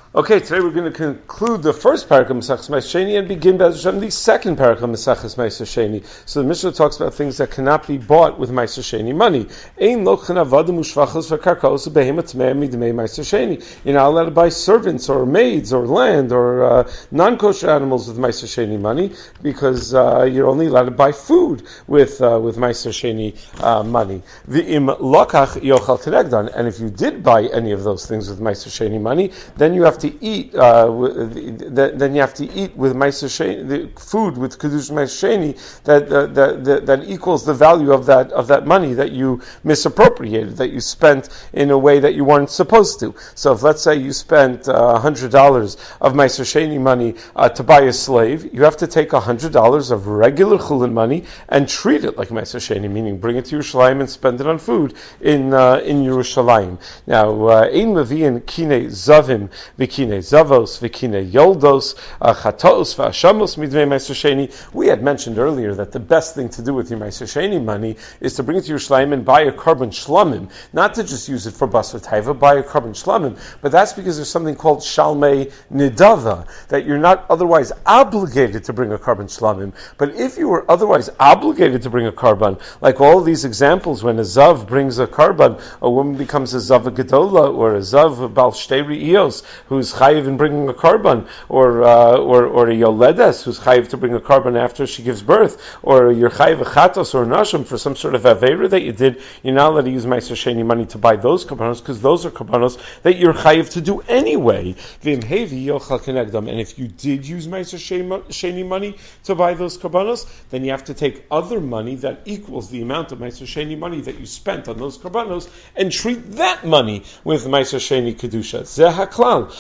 Okay, today we're going to conclude the first parak of Maseches Ma'aser Sheni and begin Be'ez Hashem the second parak of Maseches Ma'aser Sheni. So the Mishnah talks about things that cannot be bought with Ma'aser Sheni money. Ein lo chanavadim u'shvachos v'karkaos u'behemat tmei midmei Ma'aser Sheni. You're not allowed to buy servants or maids or land or non-kosher animals with Ma'aser Sheni money because you're only allowed to buy food with Ma'aser Sheni money. V'im lokach yochal kenegdan. And if you did buy any of those things with Ma'aser Sheni money, then you have to eat. Then you have to eat with Ma'aser Sheni, the food with Kedush Ma'aser Sheni that equals the value of that money that you misappropriated, that you spent in a way that you weren't supposed to. So if let's say you spent $100 of Ma'aser Sheni money to buy a slave, you have to take $100 of regular chulin money and treat it like Ma'aser Sheni, meaning bring it to Yerushalayim and spend it on food in Yerushalayim. Now, ein mevi'in kine zavim v'kine zavos v'kine yoldos chatos v'ashamos midvei Ma'aser Sheni. We had mentioned earlier that the best thing to do with your Ma'aser Sheni money is to bring it to Yerushalayim and buy a carbon shlamim, not to just use it for basar taiva, buy a carbon shlamim. But that's because there's something called shalmei nidava, that you're not otherwise obligated to bring a carbon shlamim. But if you were otherwise obligated to bring a carbon, like all these examples, when a zav brings a carbon, a woman becomes a zav gedola, or a zav bal shtei re'iyos, who's chayiv in bringing a carbon, or a yoledes, who's chayiv to bring a carbon after she gives birth, or you're chayiv a chatos or nashim for some sort of aveira that you did, you're not allowed to use Ma'aser Sheni money to buy those karbanos, because those are karbanos that you're chayiv to do anyway. And if you did use Ma'aser Sheni money to buy those karbanos, then you have to take other money that equals the amount of Ma'aser Sheni money that you spent on those karbanos and treat that money with Ma'aser Sheni kedusha. Zeh haklal.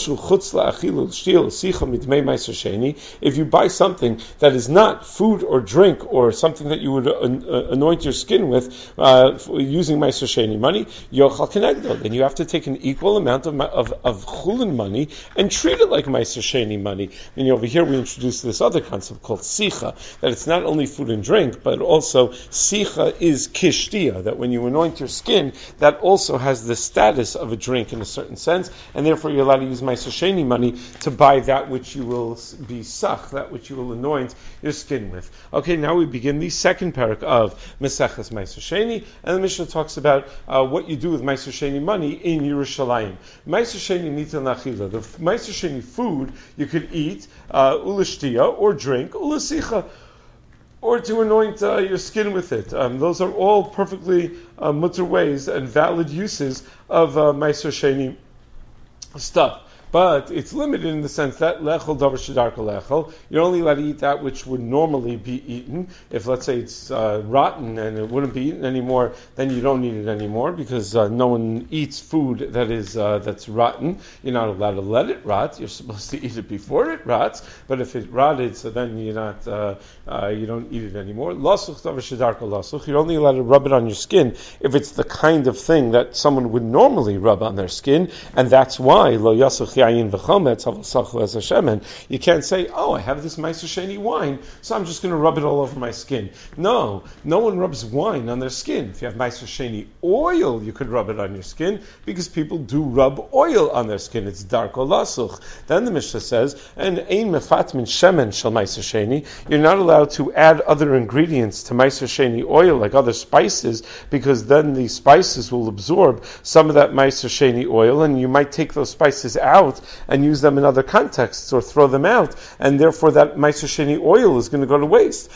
If you buy something that is not food or drink or something that you would anoint your skin with using Ma'aser Sheni money, yochal kenegdo, then you have to take an equal amount of chulin money and treat it like Ma'aser Sheni money. And over here we introduced this other concept called sicha, that it's not only food and drink, but also sicha is kishtia, that when you anoint your skin, that also has the status of a drink in a certain sense, and therefore you're allowed to use Ma'aser Sheni money to buy that which you will be sach, that which you will anoint your skin with. Okay, now we begin the second parak of Maseches Ma'aser Sheni, and the Mishnah talks about what you do with Ma'aser Sheni money in Yerushalayim. Ma'aser Sheni nitel nachila, the Ma'aser Sheni food you could eat, ulishtia, or drink, ulasicha, or to anoint your skin with it. Those are all perfectly mutter ways and valid uses of Ma'aser Sheni stuff. But it's limited in the sense that lechel davar shedarka lechel, you're only allowed to eat that which would normally be eaten. If let's say it's rotten and it wouldn't be eaten anymore, then you don't eat it anymore because no one eats food that is that's rotten. You're not allowed to let it rot. You're supposed to eat it before it rots. But if it rotted, so then you're not you don't eat it anymore. Lasuch davar shedarka lasuch, you're only allowed to rub it on your skin if it's the kind of thing that someone would normally rub on their skin, and that's why lo yasuch. You can't say, oh, I have this Ma'aser Sheni wine, so I'm just going to rub it all over my skin. No one rubs wine on their skin. If you have Ma'aser Sheni oil, you could rub it on your skin, because people do rub oil on their skin. It's darko lasuch. Then the Mishnah says, and ein mefat min shemen shel Ma'aser Sheni, you're not allowed to add other ingredients to Ma'aser Sheni oil, like other spices, because then the spices will absorb some of that Ma'aser Sheni oil, and you might take those spices out and use them in other contexts or throw them out, and therefore that Ma'aser Sheni oil is going to go to waste.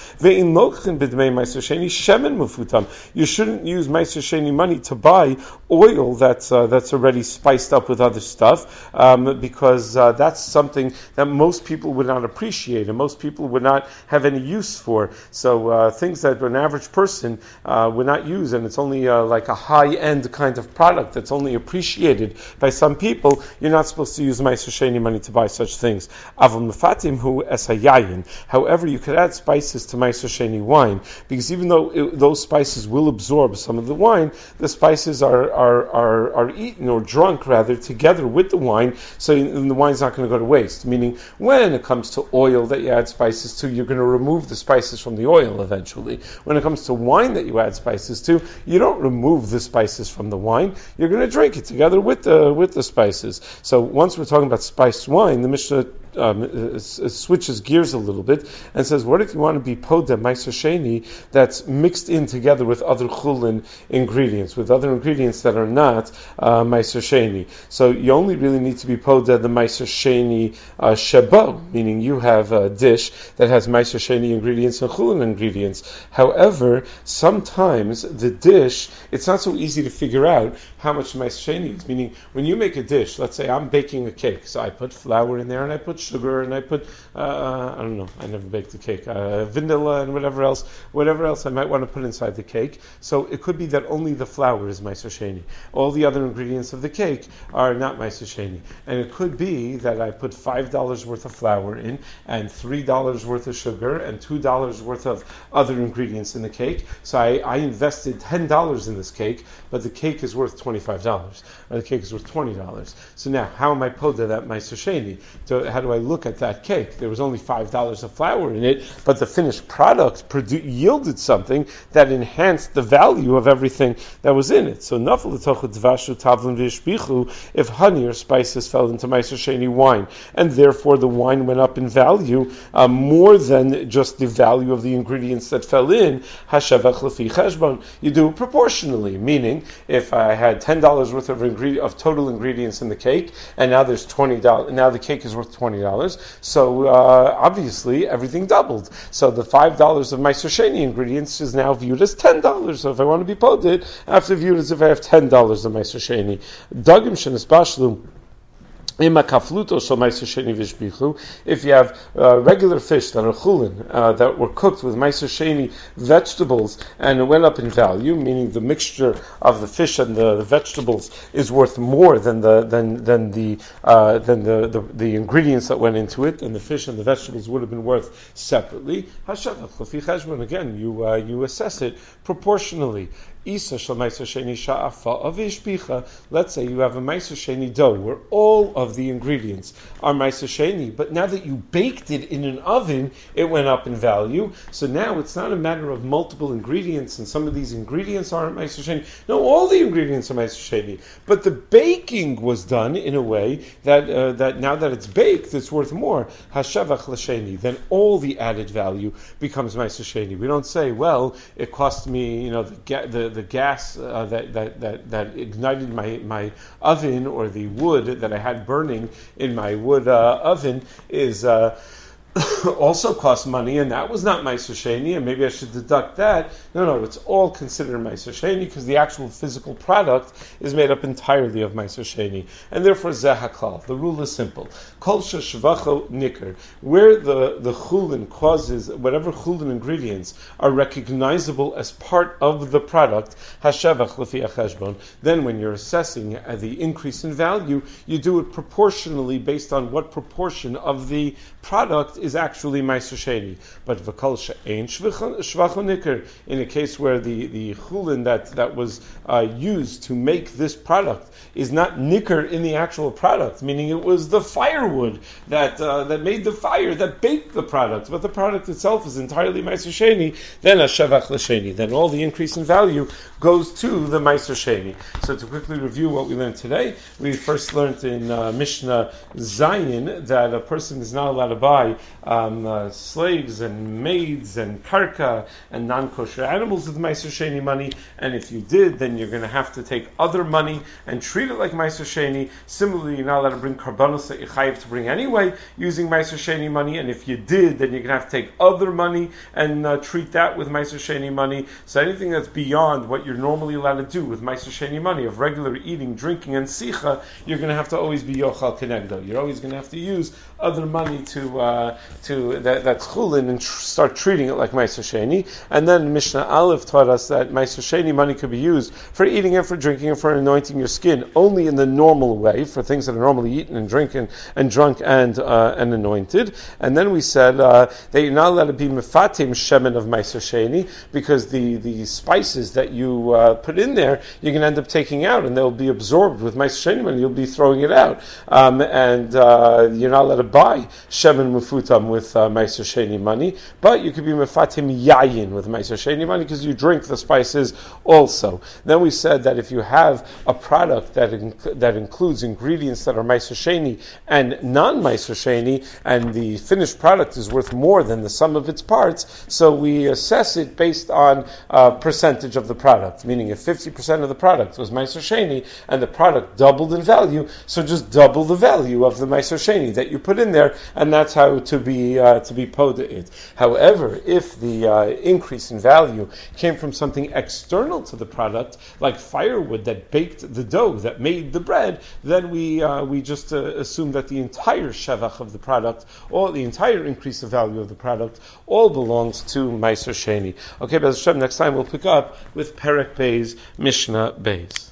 You shouldn't use Ma'aser Sheni money to buy oil that's already spiced up with other stuff, because that's something that most people would not appreciate and most people would not have any use for. So things that an average person would not use, and it's only like a high-end kind of product that's only appreciated by some people, you're not supposed to use Ma'aser Sheni money to buy such things. Aval mefatim hu es hayayin. However, you could add spices to Ma'aser Sheni wine, because even though those spices will absorb some of the wine, the spices are eaten or drunk rather together with the wine, so the wine's not going to go to waste. Meaning, when it comes to oil that you add spices to, you're going to remove the spices from the oil eventually. When it comes to wine that you add spices to, you don't remove the spices from the wine. You're going to drink it together with the spices. So once once we're talking about spiced wine, the Mishnah switches gears a little bit and says, what if you want to be poda meiser sheni that's mixed in together with other chulin ingredients, with other ingredients that are not meiser sheni? So you only really need to be poda the meiser sheni shebo, meaning you have a dish that has meiser sheni ingredients and chulin ingredients. However, sometimes the dish, it's not so easy to figure out how much meiser sheni is. Meaning, when you make a dish, let's say I'm baking a cake, so I put flour in there and I put sugar and I put I don't know, I never baked a cake, vanilla and whatever else I might want to put inside the cake. So it could be that only the flour is meiser sheni. All the other ingredients of the cake are not meiser sheni. And it could be that I put $5 worth of flour in and $3 worth of sugar and $2 worth of other ingredients in the cake. So I invested $10 in this cake, but the cake is worth $25, or the cake is worth $20. So now, how am I poda that meiser sheni? So how do I look at that cake? There was only $5 of flour in it, but the finished product yielded something that enhanced the value of everything that was in it. So if honey or spices fell into meiser sheni wine, and therefore the wine went up in value more than just the value of the ingredients that fell in, hashavach lefi cheshbon, you do it proportionally. Meaning, if I had $10 worth of total ingredients in the cake, and now there's $20. Now the cake is worth $20. So obviously everything doubled. So the $5 of meiser sheni ingredients is now viewed as $10. So if I want to be poded, I have to view it as if I have $10 of meiser sheni. Dagim shenis bashlu. If you have regular fish that are chulin, that were cooked with meiser sheni vegetables and it went up in value, meaning the mixture of the fish and the vegetables is worth more than the ingredients that went into it, and the fish and the vegetables would have been worth separately. Again, you assess it proportionally. Let's say you have a meiser sheni dough where all of the ingredients are meiser sheni, but now that you baked it in an oven, it went up in value. So now it's not a matter of multiple ingredients, and some of these ingredients aren't meiser sheni. No, all the ingredients are meiser sheni, but the baking was done in a way that now that it's baked, it's worth more. Hashavach l'sheni, then all the added value becomes meiser sheni. We don't say, well, it cost me, the gas that ignited my oven, or the wood that I had burning in my wood oven is also cost money, and that was not meiser sheni, and maybe I should deduct that. No, it's all considered meiser sheni because the actual physical product is made up entirely of meiser sheni, and therefore zeh haklal. The rule is simple: kol sheshvacho niker, where the chulin causes, whatever chulin ingredients are recognizable as part of the product, hashevach lefi acheshbon. Then, when you're assessing the increase in value, you do it proportionally based on what proportion of the product is actually meiser sheni. But v'kol she'ein shvacho niker, in a case where the chulin that was used to make this product is not niker in the actual product, meaning it was the firewood that made the fire, that baked the product, but the product itself is entirely meiser sheni, then hashevach l'sheni, then all the increase in value goes to the meiser sheni. So to quickly review what we learned today, we first learned in Mishnah Zayin that a person is not allowed to buy slaves and maids and karka and non-kosher animals with meiser sheni money, and if you did, then you're going to have to take other money and treat it like meiser sheni. Similarly, you're not allowed to bring karbanos that you're chayiv to bring anyway using meiser sheni money, and if you did, then you're going to have to take other money and treat that with meiser sheni money. So anything that's beyond what you're normally allowed to do with meiser sheni money of regular eating, drinking, and sicha, you're going to have to always be yochal kenegdo. You're always going to have to use other money to that's chulin and start treating it like meiser sheni. And then Mishnah Aleph taught us that meiser sheni money could be used for eating and for drinking and for anointing your skin only in the normal way, for things that are normally eaten and drinking and drunk and anointed. And then we said that you're not allowed to be mefatim shemen of meiser sheni because the spices that you put in there you're going to end up taking out and they'll be absorbed with meiser sheni money. You'll be throwing it out, and you're not allowed to buy shemen mufuta with Meiser Sheni money, but you could be mefatim yayin with Meiser Sheni money because you drink the spices also. Then we said that if you have a product that includes ingredients that are Meiser Sheni and non-Meiser Sheni, and the finished product is worth more than the sum of its parts, so we assess it based on percentage of the product, meaning if 50% of the product was Meiser Sheni and the product doubled in value, so just double the value of the Meiser Sheni that you put in there, and that's how to be poda it. However, if the increase in value came from something external to the product, like firewood that baked the dough that made the bread, then we just assume that the entire shevach of the product, all the entire increase of value of the product, all belongs to Meiser Sheni. Okay, Be'ez Hashem, next time we'll pick up with Perek Beis, Mishnah Beis.